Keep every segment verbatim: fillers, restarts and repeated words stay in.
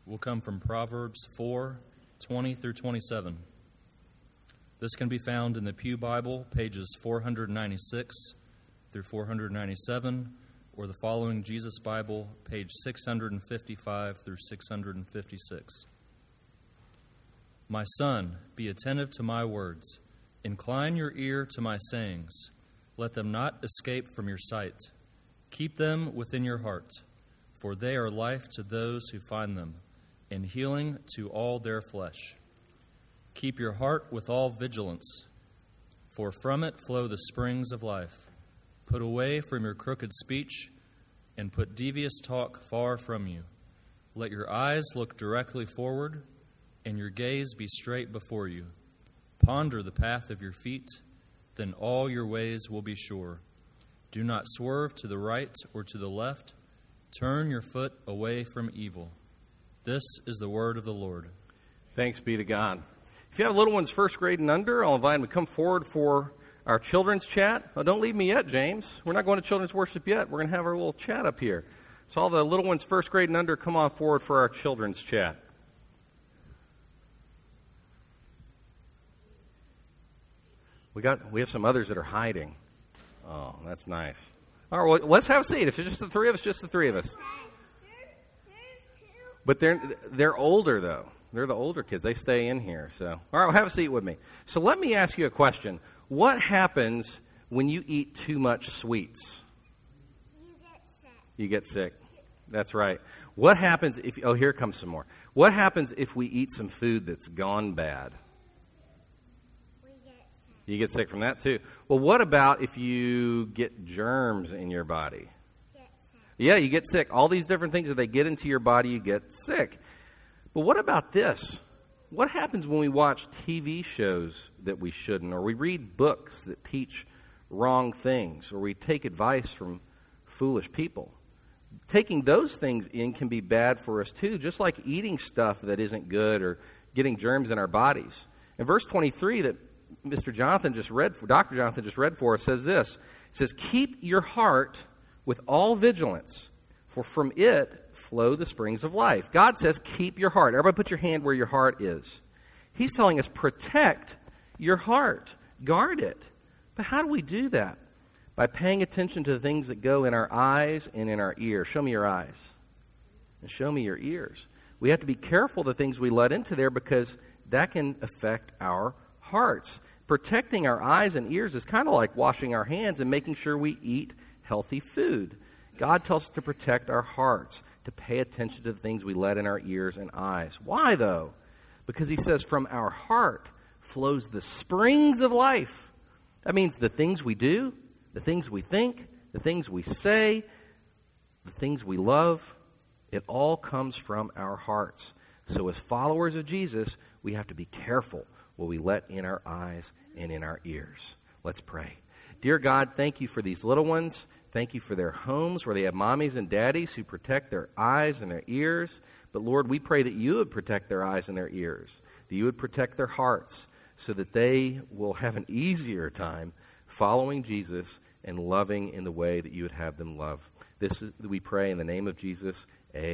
will come from Proverbs four, twenty through twenty-seven. This can be found in the Pew Bible, pages four ninety-six through four ninety-seven, or the Following Jesus Bible, page six fifty-five through six fifty-six. My son, be attentive to my words. Incline your ear to my sayings. Let them not escape from your sight. Keep them within your heart, for they are life to those who find them, and healing to all their flesh. Keep your heart with all vigilance, for from it flow the springs of life. Put away from your crooked speech, and put devious talk far from you. Let your eyes look directly forward, and your gaze be straight before you. Ponder the path of your feet, then all your ways will be sure. Do not swerve to the right or to the left. Turn your foot away from evil. This is the word of the Lord. Thanks be to God. If you have little ones first grade and under, I'll invite them to come forward for our children's chat. Oh, don't leave me yet, James. We're not going to children's worship yet. We're going to have our little chat up here. So all the little ones first grade and under, come on forward for our children's chat. We got we have some others that are hiding. Oh, that's nice. All right, well, let's have a seat. If it's just the three of us, just the three of us. But they're they're older though. They're the older kids. They stay in here. So, all right, well, have a seat with me. So let me ask you a question. What happens when you eat too much sweets? You get sick. You get sick. That's right. What happens if, oh, here comes some more. What happens if we eat some food that's gone bad? We get sick. You get sick from that too. Well, what about if you get germs in your body? Get sick. Yeah, you get sick. All these different things, if they get into your body, you get sick. But what about this? What happens when we watch T V shows that we shouldn't, or we read books that teach wrong things, or we take advice from foolish people? Taking those things in can be bad for us too, just like eating stuff that isn't good or getting germs in our bodies. In verse twenty-three that Mister Jonathan just read, for Doctor Jonathan just read for us, says this. It says, keep your heart with all vigilance, for from it flow the springs of life. God says, keep your heart. Everybody put your hand where your heart is. He's telling us, protect your heart. Guard it. But how do we do that? By paying attention to the things that go in our eyes and in our ears. Show me your eyes. And show me your ears. We have to be careful the things we let into there, because that can affect our hearts. Protecting our eyes and ears is kind of like washing our hands and making sure we eat healthy food. God tells us to protect our hearts, to pay attention to the things we let in our ears and eyes. Why, though? Because he says from our heart flows the springs of life. That means the things we do, the things we think, the things we say, the things we love, it all comes from our hearts. So as followers of Jesus, we have to be careful what we let in our eyes and in our ears. Let's pray. Dear God, thank you for these little ones. Thank you for their homes where they have mommies and daddies who protect their eyes and their ears. But Lord, we pray that you would protect their eyes and their ears, that you would protect their hearts so that they will have an easier time following Jesus and loving in the way that you would have them love. This is, we pray in the name of Jesus.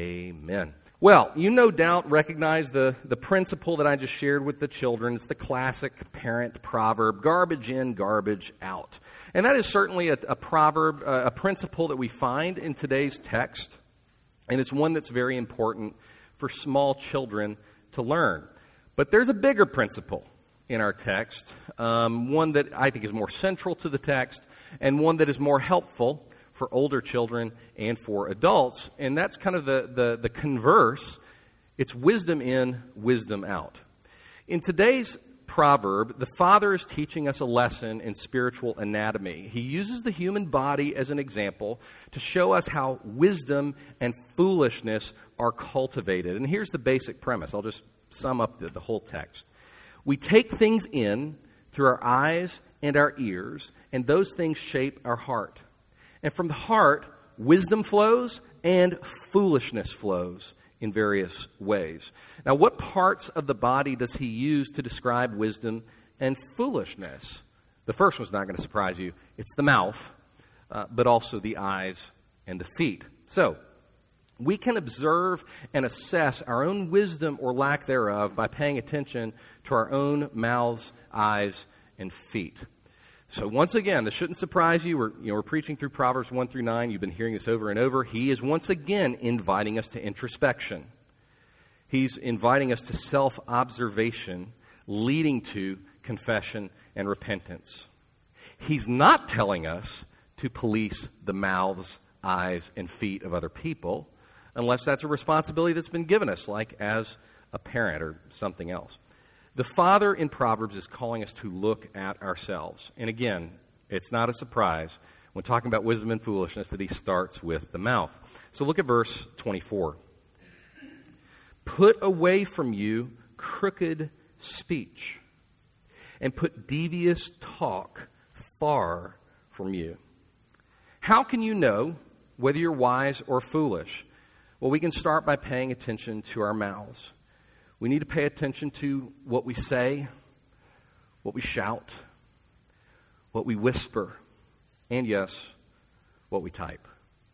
Amen. Well, you no doubt recognize the, the principle that I just shared with the children. It's the classic parent proverb, garbage in, garbage out. And that is certainly a, a proverb, uh, a principle that we find in today's text. And it's one that's very important for small children to learn. But there's a bigger principle in our text, um, one that I think is more central to the text, and one that is more helpful for older children and for adults. And that's kind of the, the, the converse. It's wisdom in, wisdom out. In today's proverb, the Father is teaching us a lesson in spiritual anatomy. He uses the human body as an example to show us how wisdom and foolishness are cultivated. And here's the basic premise. I'll just sum up the, the whole text. We take things in through our eyes and our ears, and those things shape our heart. And from the heart, wisdom flows and foolishness flows in various ways. Now, what parts of the body does he use to describe wisdom and foolishness? The first one's not going to surprise you. It's the mouth, uh, but also the eyes and the feet. So, We can observe and assess our own wisdom or lack thereof by paying attention to our own mouths, eyes, and feet. So once again, this shouldn't surprise you. We're, you know, we're preaching through Proverbs one through nine. You've been hearing this over and over. He is once again inviting us to introspection. He's inviting us to self-observation, leading to confession and repentance. He's not telling us to police the mouths, eyes, and feet of other people, unless that's a responsibility that's been given us, like as a parent or something else. The Father in Proverbs is calling us to look at ourselves. And again, it's not a surprise when talking about wisdom and foolishness that he starts with the mouth. So look at verse twenty-four. Put away from you crooked speech, and put devious talk far from you. How can you know whether you're wise or foolish? Well, we can start by paying attention to our mouths. We need to pay attention to what we say, what we shout, what we whisper, and yes, what we type.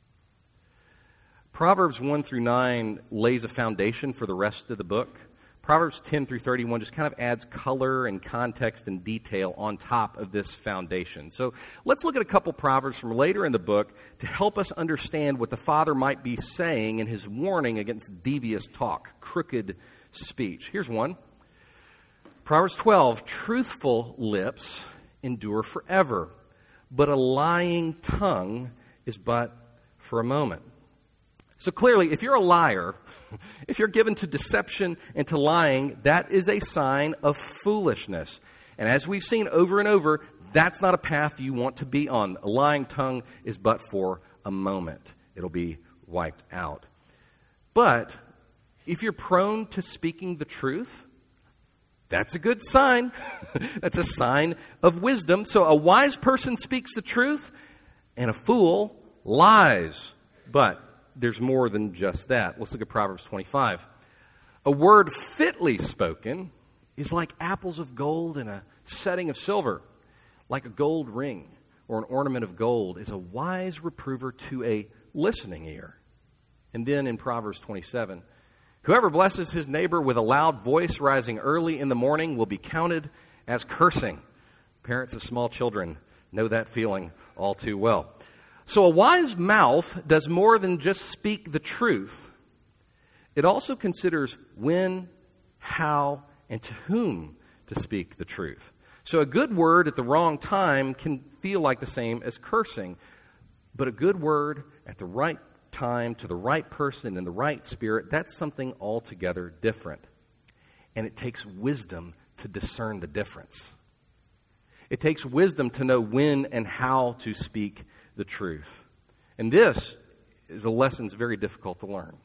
Proverbs one through nine lays a foundation for the rest of the book. Proverbs ten through thirty-one just kind of adds color and context and detail on top of this foundation. So let's look at a couple Proverbs from later in the book to help us understand what the Father might be saying in his warning against devious talk, crooked speech. Here's one. Proverbs twelve, truthful lips endure forever, but a lying tongue is but for a moment. So clearly, if you're a liar, if you're given to deception and to lying, that is a sign of foolishness. And as we've seen over and over, that's not a path you want to be on. A lying tongue is but for a moment. It'll be wiped out. But if you're prone to speaking the truth, that's a good sign. That's a sign of wisdom. So a wise person speaks the truth, and a fool lies. But there's more than just that. Let's look at Proverbs twenty-five. A word fitly spoken is like apples of gold in a setting of silver. Like a gold ring or an ornament of gold is a wise reprover to a listening ear. And then in Proverbs twenty-seven, whoever blesses his neighbor with a loud voice rising early in the morning will be counted as cursing. Parents of small children know that feeling all too well. So a wise mouth does more than just speak the truth. It also considers when, how, and to whom to speak the truth. So a good word at the wrong time can feel like the same as cursing. But a good word at the right time to the right person in the right spirit, that's something altogether different. And it takes wisdom to discern the difference. It takes wisdom to know when and how to speak the truth. And this is a lesson that's very difficult to learn.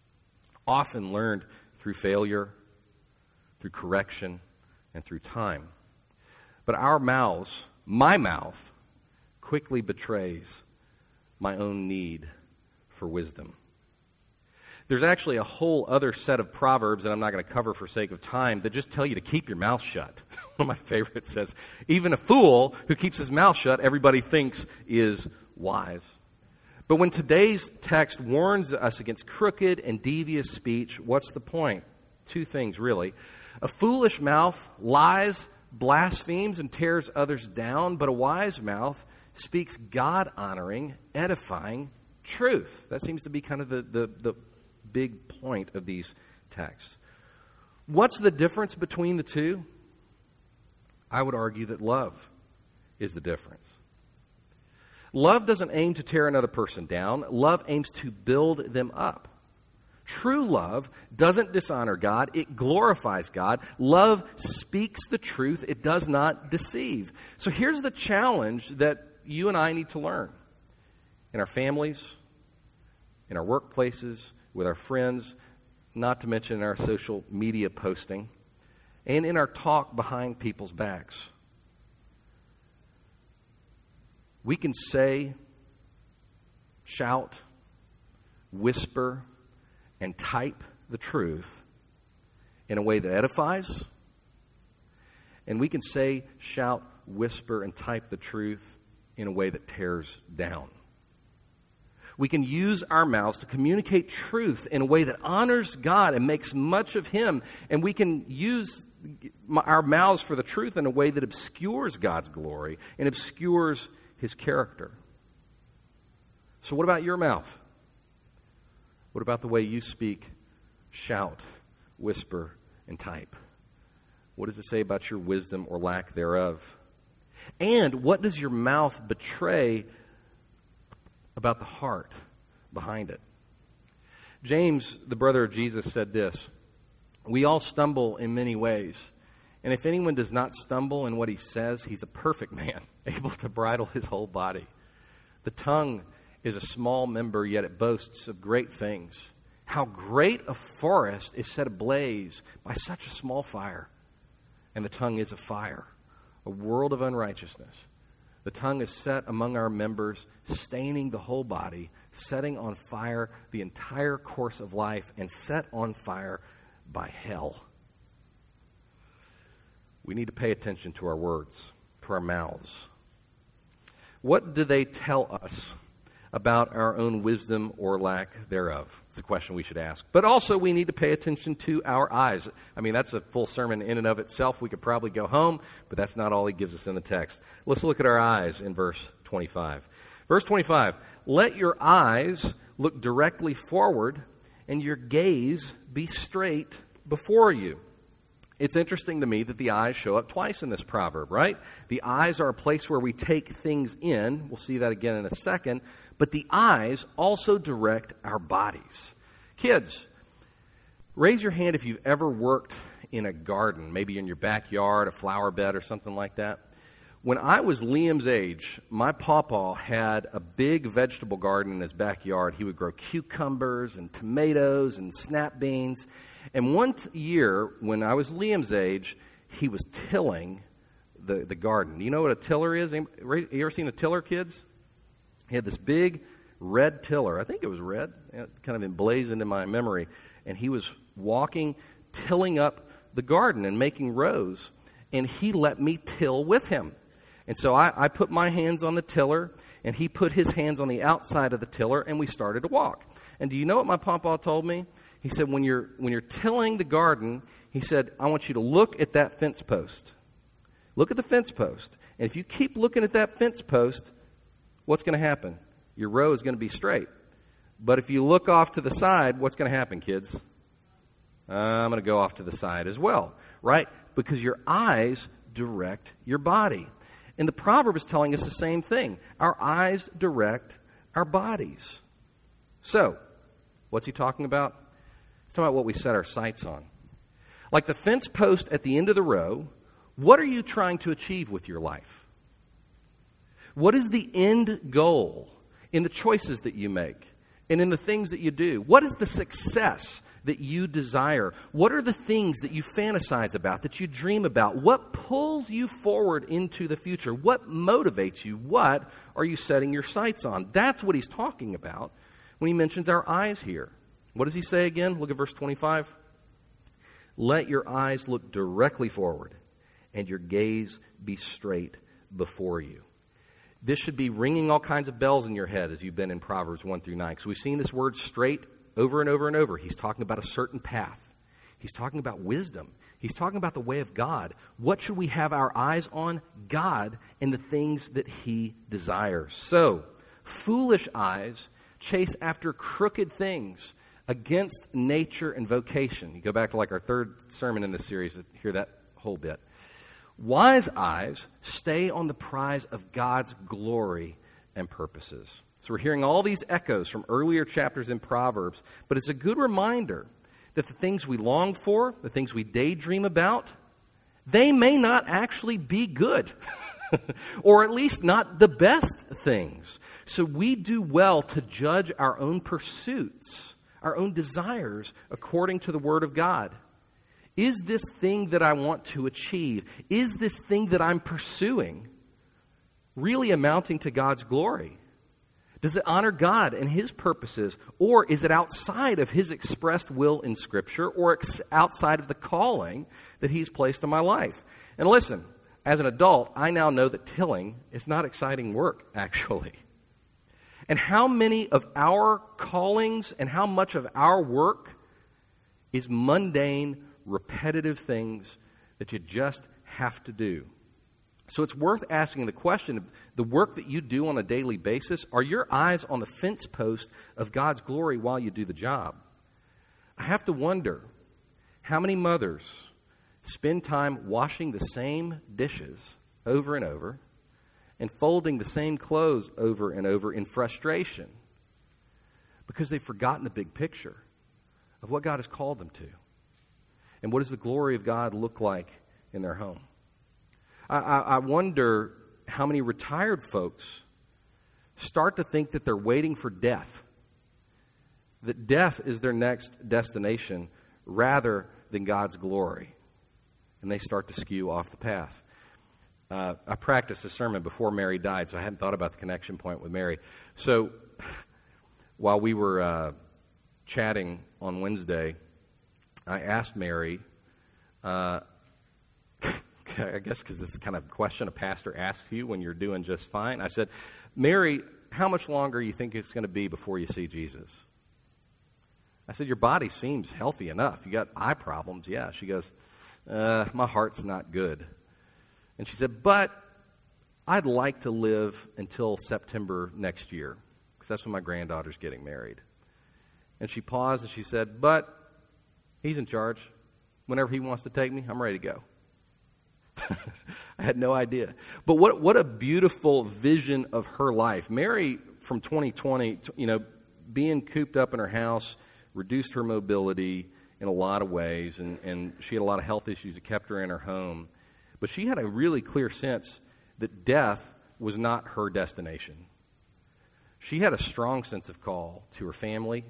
Often learned through failure, through correction, and through time. But our mouths, my mouth, quickly betrays my own need for wisdom. There's actually a whole other set of proverbs that I'm not going to cover for sake of time that just tell you to keep your mouth shut. One of my favorites says, even a fool who keeps his mouth shut, everybody thinks is wise. But when today's text warns us against crooked and devious speech, what's the point? Two things, really. A foolish mouth lies, blasphemes, and tears others down, but a wise mouth speaks God-honoring, edifying truth. That seems to be kind of the, the, the big point of these texts. What's the difference between the two? I would argue that love is the difference. Love doesn't aim to tear another person down. Love aims to build them up. True love doesn't dishonor God. It glorifies God. Love speaks the truth. It does not deceive. So here's the challenge that you and I need to learn. In our families, in our workplaces, with our friends, not to mention in our social media posting, and in our talk behind people's backs. We can say, shout, whisper, and type the truth in a way that edifies. And we can say, shout, whisper, and type the truth in a way that tears down. We can use our mouths to communicate truth in a way that honors God and makes much of Him. And we can use our mouths for the truth in a way that obscures God's glory and obscures His character. So what about your mouth? What about the way you speak, shout, whisper, and type? What does it say about your wisdom or lack thereof? And what does your mouth betray about the heart behind it? James, the brother of Jesus, said this: we all stumble in many ways, and if anyone does not stumble in what he says, he's a perfect man, able to bridle his whole body. The tongue is a small member, yet it boasts of great things. How great a forest is set ablaze by such a small fire. And the tongue is a fire, a world of unrighteousness. The tongue is set among our members, staining the whole body, setting on fire the entire course of life, and set on fire by hell. We need to pay attention to our words, to our mouths. What do they tell us about our own wisdom or lack thereof? It's a question we should ask. But also we need to pay attention to our eyes. I mean, that's a full sermon in and of itself. We could probably go home, but that's not all he gives us in the text. Let's look at our eyes in verse twenty-five. Verse twenty-five, let your eyes look directly forward and your gaze be straight before you. It's interesting to me that the eyes show up twice in this proverb, right? The eyes are a place where we take things in. We'll see that again in a second. But the eyes also direct our bodies. Kids, raise your hand if you've ever worked in a garden, maybe in your backyard, a flower bed or something like that. When I was Liam's age, my pawpaw had a big vegetable garden in his backyard. He would grow cucumbers and tomatoes and snap beans. And one t- year, when I was Liam's age, he was tilling the, the garden. You know what a tiller is? You ever seen a tiller, kids? He had this big red tiller. I think it was red, kind of emblazoned in my memory. And he was walking, tilling up the garden and making rows. And he let me till with him. And so I, I put my hands on the tiller, and he put his hands on the outside of the tiller, and we started to walk. And do you know what my pawpaw told me? He said, when you're when you're tilling the garden, he said, I want you to look at that fence post. Look at the fence post. And if you keep looking at that fence post, what's going to happen? Your row is going to be straight. But if you look off to the side, what's going to happen, kids? Uh, I'm going to go off to the side as well, right? Because your eyes direct your body. And the proverb is telling us the same thing. Our eyes direct our bodies. So, what's he talking about? He's talking about what we set our sights on. Like the fence post at the end of the row, what are you trying to achieve with your life? What is the end goal in the choices that you make and in the things that you do? What is the success that you desire? What are the things that you fantasize about, that you dream about? What pulls you forward into the future? What motivates you? What are you setting your sights on? That's what he's talking about when he mentions our eyes here. What does he say again? Look at verse twenty-five. Let your eyes look directly forward and your gaze be straight before you. This should be ringing all kinds of bells in your head as you've been in Proverbs one through nine. Because we've seen this word straight over and over and over. He's talking about a certain path. He's talking about wisdom. He's talking about the way of God. What should we have our eyes on? God and the things that He desires. So, foolish eyes chase after crooked things against nature and vocation. You go back to like our third sermon in this series to hear that whole bit. Wise eyes stay on the prize of God's glory and purposes. So we're hearing all these echoes from earlier chapters in Proverbs, but it's a good reminder that the things we long for, the things we daydream about, they may not actually be good, or at least not the best things. So we do well to judge our own pursuits, our own desires, according to the Word of God. Is this thing that I want to achieve, is this thing that I'm pursuing really amounting to God's glory? Does it honor God and His purposes, or is it outside of His expressed will in Scripture, or ex- outside of the calling that He's placed on my life? And listen, as an adult, I now know that tilling is not exciting work, actually. And how many of our callings and how much of our work is mundane, repetitive things that you just have to do? So it's worth asking the question, the work that you do on a daily basis, are your eyes on the fence post of God's glory while you do the job? I have to wonder how many mothers spend time washing the same dishes over and over and folding the same clothes over and over in frustration because they've forgotten the big picture of what God has called them to. And what does the glory of God look like in their home? I, I, I wonder how many retired folks start to think that they're waiting for death, that death is their next destination rather than God's glory. And they start to skew off the path. Uh, I practiced a sermon before Mary died, so I hadn't thought about the connection point with Mary. So while we were uh, chatting on Wednesday, I asked Mary, uh, I guess because this is kind of a question a pastor asks you when you're doing just fine. I said, Mary, how much longer do you think it's going to be before you see Jesus? I said, your body seems healthy enough. You got eye problems. Yeah. She goes, uh, my heart's not good. And she said, but I'd like to live until September next year because that's when my granddaughter's getting married. And she paused and she said, but he's in charge. Whenever he wants to take me, I'm ready to go. I had no idea. But what what a beautiful vision of her life. Mary, from twenty twenty, you know, being cooped up in her house, reduced her mobility in a lot of ways, and, and she had a lot of health issues that kept her in her home. But she had a really clear sense that death was not her destination. She had a strong sense of call to her family,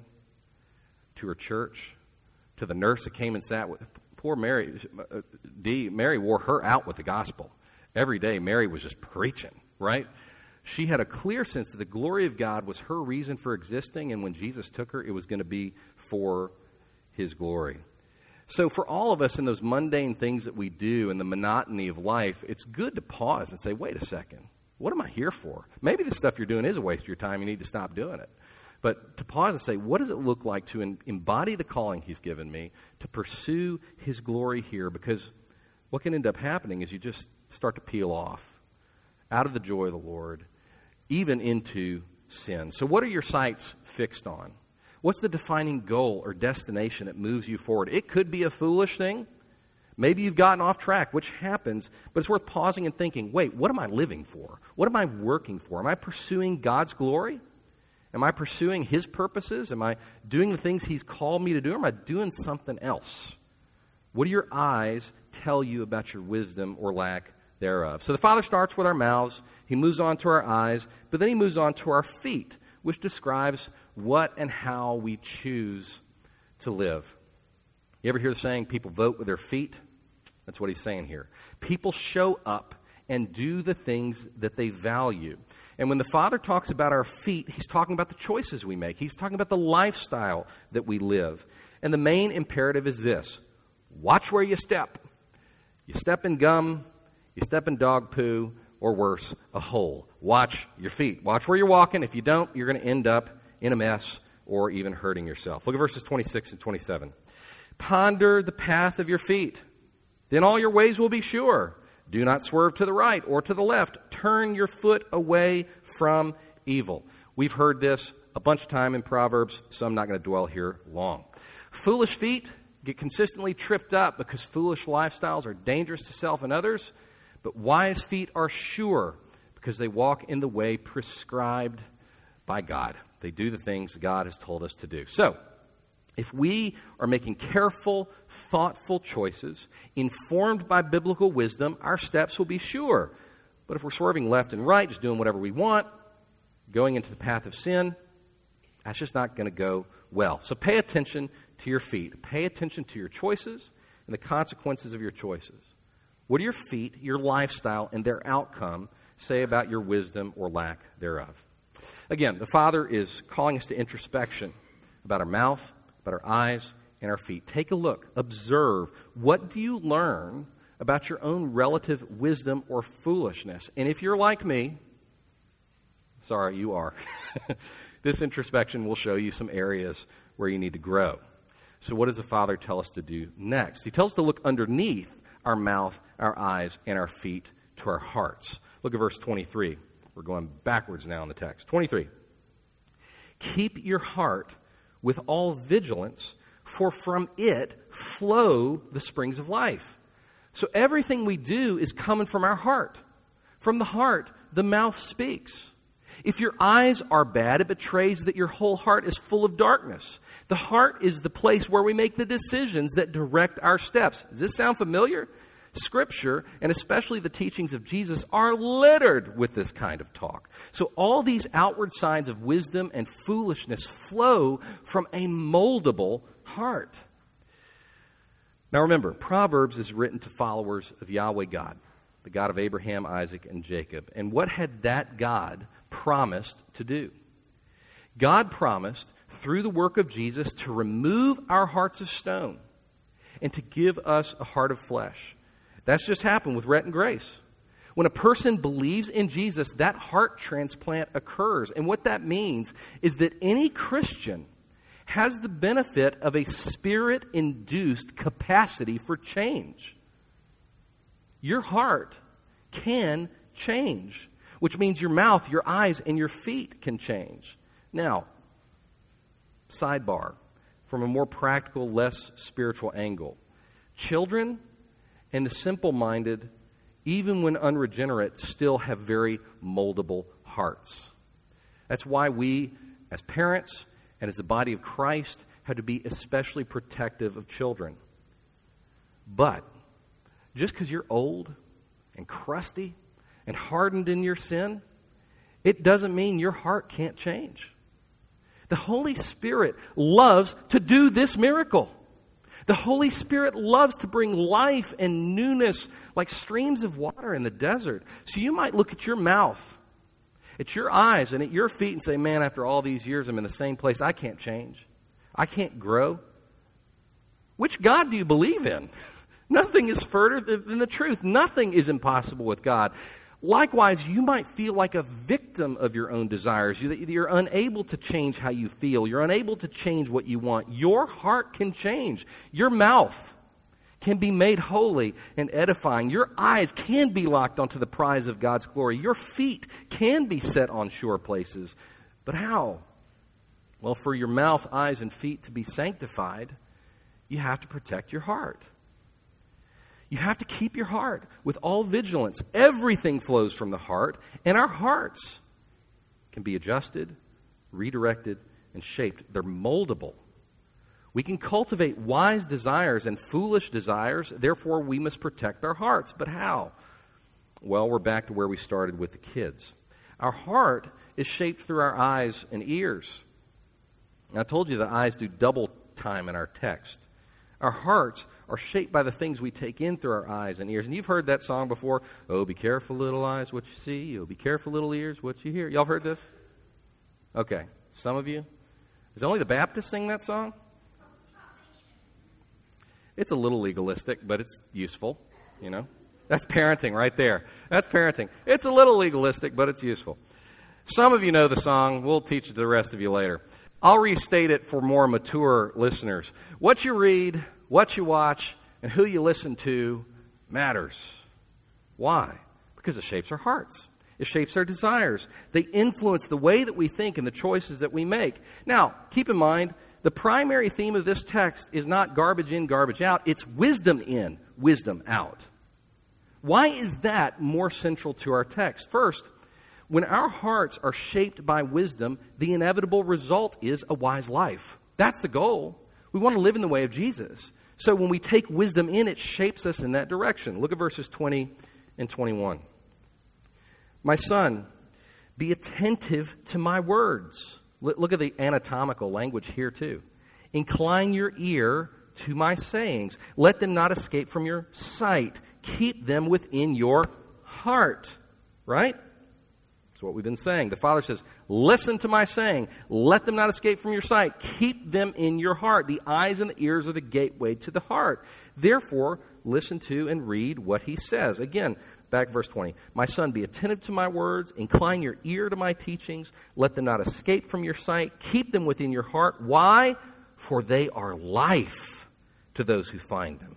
to her church, to the nurse that came and sat with poor Mary. Uh, Dee, Mary wore her out with the gospel. Every day, Mary was just preaching, right? She had a clear sense that the glory of God was her reason for existing, and when Jesus took her, it was going to be for his glory. So for all of us in those mundane things that we do and the monotony of life, it's good to pause and say, wait a second, what am I here for? Maybe the stuff you're doing is a waste of your time. You need to stop doing it. But to pause and say, what does it look like to in, embody the calling he's given me, to pursue his glory here? Because what can end up happening is you just start to peel off out of the joy of the Lord, even into sin. So what are your sights fixed on? What's the defining goal or destination that moves you forward? It could be a foolish thing. Maybe you've gotten off track, which happens, but it's worth pausing and thinking, wait, what am I living for? What am I working for? Am I pursuing God's glory? Am I pursuing his purposes? Am I doing the things he's called me to do? Or am I doing something else? What do your eyes tell you about your wisdom or lack thereof? So the Father starts with our mouths. He moves on to our eyes. But then he moves on to our feet, which describes what and how we choose to live. You ever hear the saying, people vote with their feet? That's what he's saying here. People show up and do the things that they value. And when the Father talks about our feet, he's talking about the choices we make. He's talking about the lifestyle that we live. And the main imperative is this: watch where you step. You step in gum, you step in dog poo, or worse, a hole. Watch your feet. Watch where you're walking. If you don't, you're going to end up in a mess or even hurting yourself. Look at verses twenty-six and twenty-seven. Ponder the path of your feet. Then all your ways will be sure. Do not swerve to the right or to the left. Turn your foot away from evil. We've heard this a bunch of time in Proverbs, so I'm not going to dwell here long. Foolish feet get consistently tripped up because foolish lifestyles are dangerous to self and others, but wise feet are sure because they walk in the way prescribed by God. They do the things God has told us to do. So, if we are making careful, thoughtful choices, informed by biblical wisdom, our steps will be sure. But if we're swerving left and right, just doing whatever we want, going into the path of sin, that's just not going to go well. So pay attention to your feet. Pay attention to your choices and the consequences of your choices. What do your feet, your lifestyle, and their outcome say about your wisdom or lack thereof? Again, the Father is calling us to introspection about our mouth, about our eyes, and our feet. Take a look. Observe. What do you learn about your own relative wisdom or foolishness? And if you're like me, Sorry, you are. This introspection will show you some areas where you need to grow. So what does the Father tell us to do next? He tells us to look underneath our mouth, our eyes, and our feet to our hearts. Look at verse twenty-three. We're going backwards now in the text. twenty-three. Keep your heart with all vigilance, for from it flow the springs of life. So everything we do is coming from our heart. From the heart, the mouth speaks. If your eyes are bad, it betrays that your whole heart is full of darkness. The heart is the place where we make the decisions that direct our steps. Does this sound familiar? Scripture, and especially the teachings of Jesus, are littered with this kind of talk. So all these outward signs of wisdom and foolishness flow from a moldable heart. Now remember, Proverbs is written to followers of Yahweh God, the God of Abraham, Isaac, and Jacob. And what had that God promised to do? God promised, through the work of Jesus, to remove our hearts of stone and to give us a heart of flesh. That's just happened with Rhett and Grace. When a person believes in Jesus, that heart transplant occurs. And what that means is that any Christian has the benefit of a Spirit-induced capacity for change. Your heart can change, which means your mouth, your eyes, and your feet can change. Now, sidebar, from a more practical, less spiritual angle. Children and the simple-minded, even when unregenerate, still have very moldable hearts. That's why we, as parents and as the body of Christ, have to be especially protective of children. But just because you're old and crusty and hardened in your sin, it doesn't mean your heart can't change. The Holy Spirit loves to do this miracle. The Holy Spirit loves to bring life and newness like streams of water in the desert. So you might look at your mouth, at your eyes, and at your feet and say, man, after all these years, I'm in the same place. I can't change. I can't grow. Which God do you believe in? Nothing is further than the truth. Nothing is impossible with God. Likewise, you might feel like a victim of your own desires. You're unable to change how you feel. You're unable to change what you want. Your heart can change. Your mouth can be made holy and edifying. Your eyes can be locked onto the prize of God's glory. Your feet can be set on sure places. But how? Well, for your mouth, eyes, and feet to be sanctified, you have to protect your heart. You have to keep your heart with all vigilance. Everything flows from the heart, and our hearts can be adjusted, redirected, and shaped. They're moldable. We can cultivate wise desires and foolish desires, therefore we must protect our hearts. But how? Well, we're back to where we started with the kids. Our heart is shaped through our eyes and ears. And I told you the eyes do double time in our text. Our hearts are shaped by the things we take in through our eyes and ears. And you've heard that song before, oh, be careful, little eyes, what you see. Oh, be careful, little ears, what you hear. Y'all heard this? Okay, some of you. Is only the Baptists sing that song? It's a little legalistic, but it's useful, you know. That's parenting right there. That's parenting. It's a little legalistic, but it's useful. Some of you know the song. We'll teach it to the rest of you later. I'll restate it for more mature listeners. What you read, what you watch, and who you listen to matters. Why? Because it shapes our hearts. It shapes our desires. They influence the way that we think and the choices that we make. Now, keep in mind, the primary theme of this text is not garbage in, garbage out. It's wisdom in, wisdom out. Why is that more central to our text? First, when our hearts are shaped by wisdom, the inevitable result is a wise life. That's the goal. We want to live in the way of Jesus. So when we take wisdom in, it shapes us in that direction. Look at verses twenty and twenty-one. My son, be attentive to my words. Look at the anatomical language here too. Incline your ear to my sayings. Let them not escape from your sight. Keep them within your heart. Right? That's what we've been saying. The Father says, listen to my saying. Let them not escape from your sight. Keep them in your heart. The eyes and the ears are the gateway to the heart. Therefore, listen to and read what he says. Again, back verse twenty. My son, be attentive to my words. Incline your ear to my teachings. Let them not escape from your sight. Keep them within your heart. Why? For they are life to those who find them,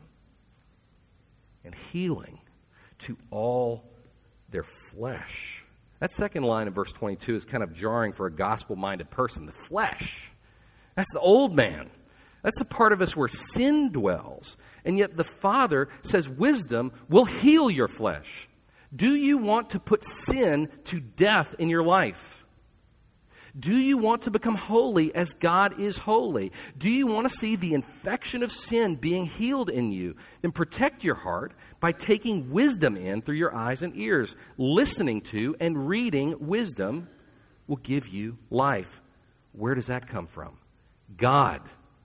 and healing to all their flesh. That second line in verse twenty-two is kind of jarring for a gospel-minded person. The flesh. That's the old man. That's the part of us where sin dwells. And yet the Father says wisdom will heal your flesh. Do you want to put sin to death in your life? Do you want to become holy as God is holy? Do you want to see the infection of sin being healed in you? Then protect your heart by taking wisdom in through your eyes and ears. Listening to and reading wisdom will give you life. Where does that come from? God.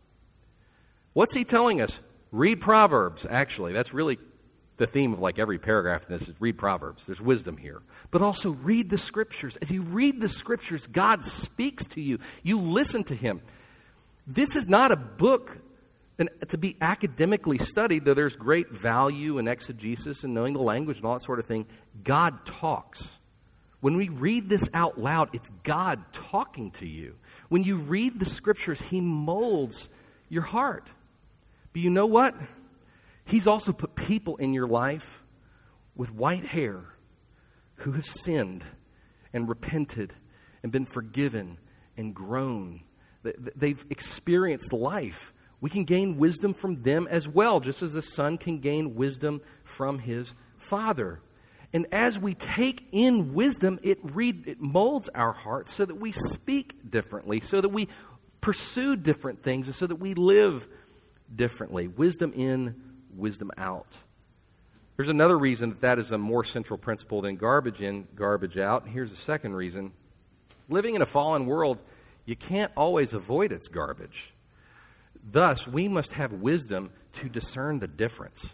What's he telling us? Read Proverbs, actually. That's really the theme of like every paragraph in this is read Proverbs. There's wisdom here. But also read the Scriptures. As you read the Scriptures, God speaks to you. You listen to him. This is not a book to be academically studied, though there's great value in exegesis and knowing the language and all that sort of thing. God talks. When we read this out loud, it's God talking to you. When you read the Scriptures, he molds your heart. But you know what? He's also put people in your life with white hair who have sinned and repented and been forgiven and grown. They've experienced life. We can gain wisdom from them as well, just as the son can gain wisdom from his father. And as we take in wisdom, it, read, it molds our hearts so that we speak differently, so that we pursue different things, and so that we live differently. Wisdom in, wisdom out. There's another reason that that is a more central principle than garbage in, garbage out. And here's the second reason. Living in a fallen world, you can't always avoid its garbage. Thus, we must have wisdom to discern the difference.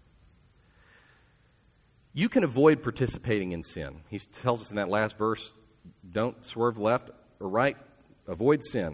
You can avoid participating in sin. He tells us in that last verse, don't swerve left or right, avoid sin.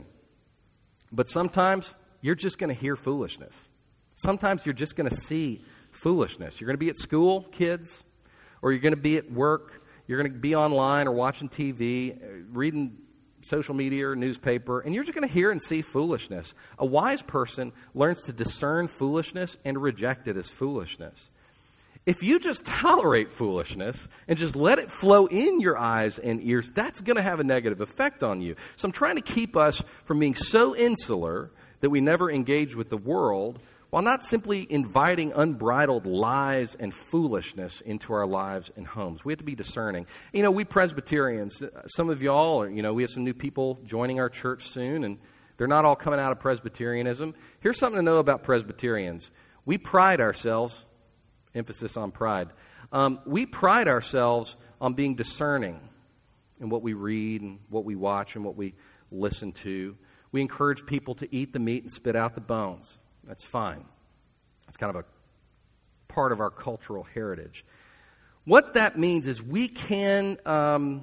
But sometimes you're just going to hear foolishness. Sometimes you're just going to see foolishness. You're going to be at school, kids, or you're going to be at work. You're going to be online or watching T V, reading social media or newspaper, and you're just going to hear and see foolishness. A wise person learns to discern foolishness and reject it as foolishness. If you just tolerate foolishness and just let it flow in your eyes and ears, that's going to have a negative effect on you. So I'm trying to keep us from being so insular that we never engage with the world, while not simply inviting unbridled lies and foolishness into our lives and homes. We have to be discerning. You know, we Presbyterians, some of y'all, are, you know, we have some new people joining our church soon, and they're not all coming out of Presbyterianism. Here's something to know about Presbyterians. We pride ourselves, emphasis on pride, um, we pride ourselves on being discerning in what we read and what we watch and what we listen to. We encourage people to eat the meat and spit out the bones. That's fine. That's kind of a part of our cultural heritage. What that means is we can um,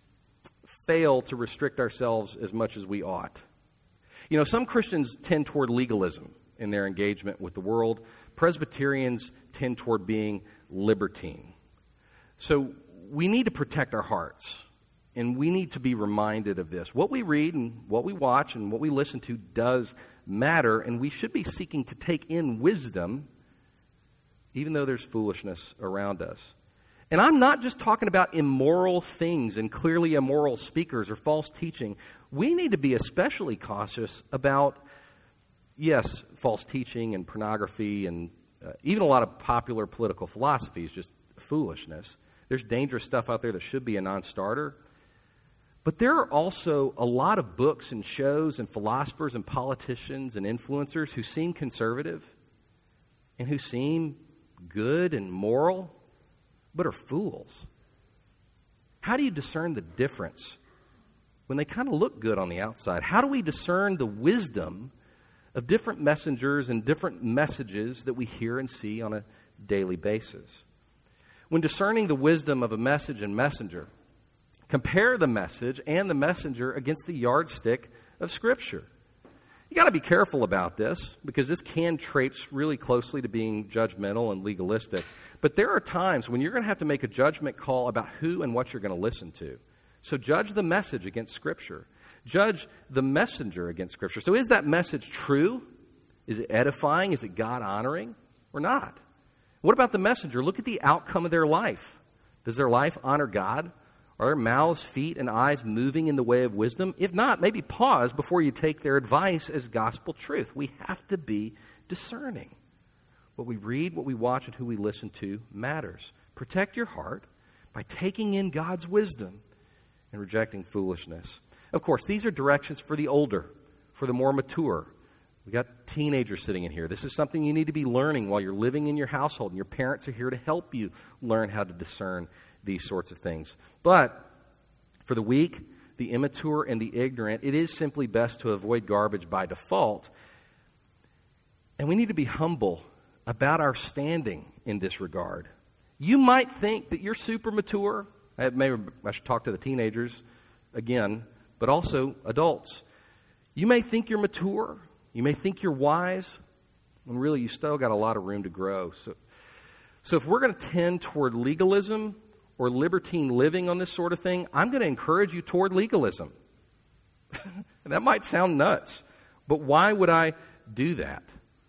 fail to restrict ourselves as much as we ought. You know, some Christians tend toward legalism in their engagement with the world. Presbyterians tend toward being libertine. So we need to protect our hearts. And we need to be reminded of this. What we read and what we watch and what we listen to does matter, and we should be seeking to take in wisdom, even though there's foolishness around us. And I'm not just talking about immoral things and clearly immoral speakers or false teaching. We need to be especially cautious about, yes, false teaching and pornography and uh, even a lot of popular political philosophy is just foolishness. There's dangerous stuff out there that should be a non-starter. But there are also a lot of books and shows and philosophers and politicians and influencers who seem conservative and who seem good and moral, but are fools. How do you discern the difference when they kind of look good on the outside? How do we discern the wisdom of different messengers and different messages that we hear and see on a daily basis? When discerning the wisdom of a message and messenger, Compare the message and the messenger against the yardstick of Scripture. You got to be careful about this because this can trace really closely to being judgmental and legalistic. But there are times when you're going to have to make a judgment call about who and what you're going to listen to. So judge the message against Scripture. Judge the messenger against Scripture. So is that message true? Is it edifying? Is it God-honoring or not? What about the messenger? Look at the outcome of their life. Does their life honor God? Are their mouths, feet, and eyes moving in the way of wisdom? If not, maybe pause before you take their advice as gospel truth. We have to be discerning. What we read, what we watch, and who we listen to matters. Protect your heart by taking in God's wisdom and rejecting foolishness. Of course, these are directions for the older, for the more mature. We got teenagers sitting in here. This is something you need to be learning while you're living in your household, and your parents are here to help you learn how to discern these sorts of things. But for the weak, the immature, and the ignorant, it is simply best to avoid garbage by default. And we need to be humble about our standing in this regard. You might think that you're super mature. I, maybe I should talk to the teenagers again, but also adults. You may think you're mature. You may think you're wise, when really you still got a lot of room to grow. So, so if we're going to tend toward legalism or libertine living on this sort of thing, I'm going to encourage you toward legalism. And that might sound nuts, but why would I do that?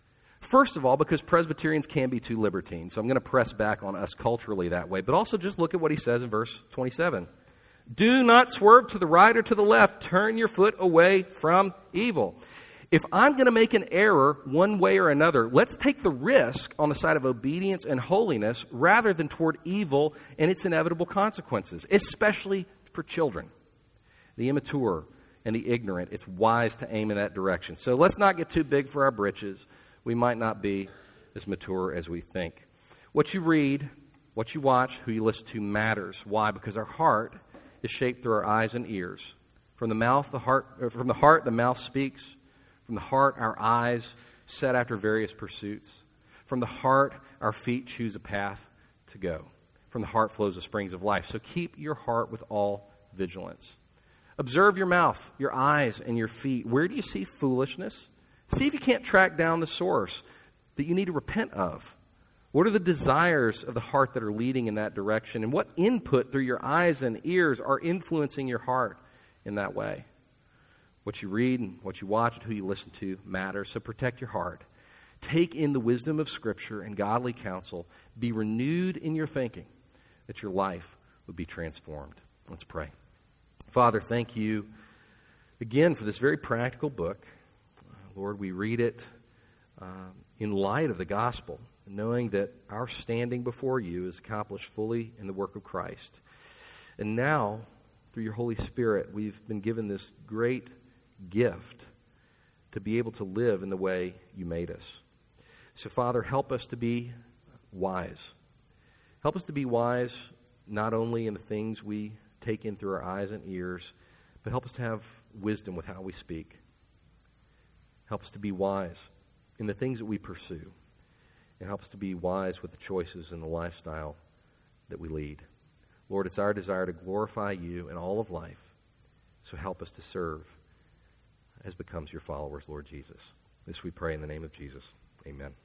First of all, because Presbyterians can be too libertine, so I'm going to press back on us culturally that way. But also just look at what he says in verse twenty-seven. Do not swerve to the right or to the left. Turn your foot away from evil. If I'm going to make an error one way or another, let's take the risk on the side of obedience and holiness rather than toward evil and its inevitable consequences, especially for children, the immature and the ignorant. It's wise to aim in that direction. So let's not get too big for our britches. We might not be as mature as we think. What you read, what you watch, who you listen to matters. Why? Because our heart is shaped through our eyes and ears. From the mouth, the heart, from the heart, the mouth speaks. From the heart, our eyes set after various pursuits. From the heart, our feet choose a path to go. From the heart flows the springs of life. So keep your heart with all vigilance. Observe your mouth, your eyes, and your feet. Where do you see foolishness? See if you can't track down the source that you need to repent of. What are the desires of the heart that are leading in that direction? And what input through your eyes and ears are influencing your heart in that way? What you read and what you watch and who you listen to matters. So protect your heart. Take in the wisdom of Scripture and godly counsel. Be renewed in your thinking that your life would be transformed. Let's pray. Father, thank you again for this very practical book. Lord, we read it um, in light of the gospel, knowing that our standing before you is accomplished fully in the work of Christ. And now, through your Holy Spirit, we've been given this great gift to be able to live in the way you made us. So, Father, help us to be wise. Help us to be wise not only in the things we take in through our eyes and ears, but help us to have wisdom with how we speak. Help us to be wise in the things that we pursue. And help us to be wise with the choices and the lifestyle that we lead. Lord, it's our desire to glorify you in all of life. So help us to serve as becomes your followers, Lord Jesus. This we pray in the name of Jesus. Amen.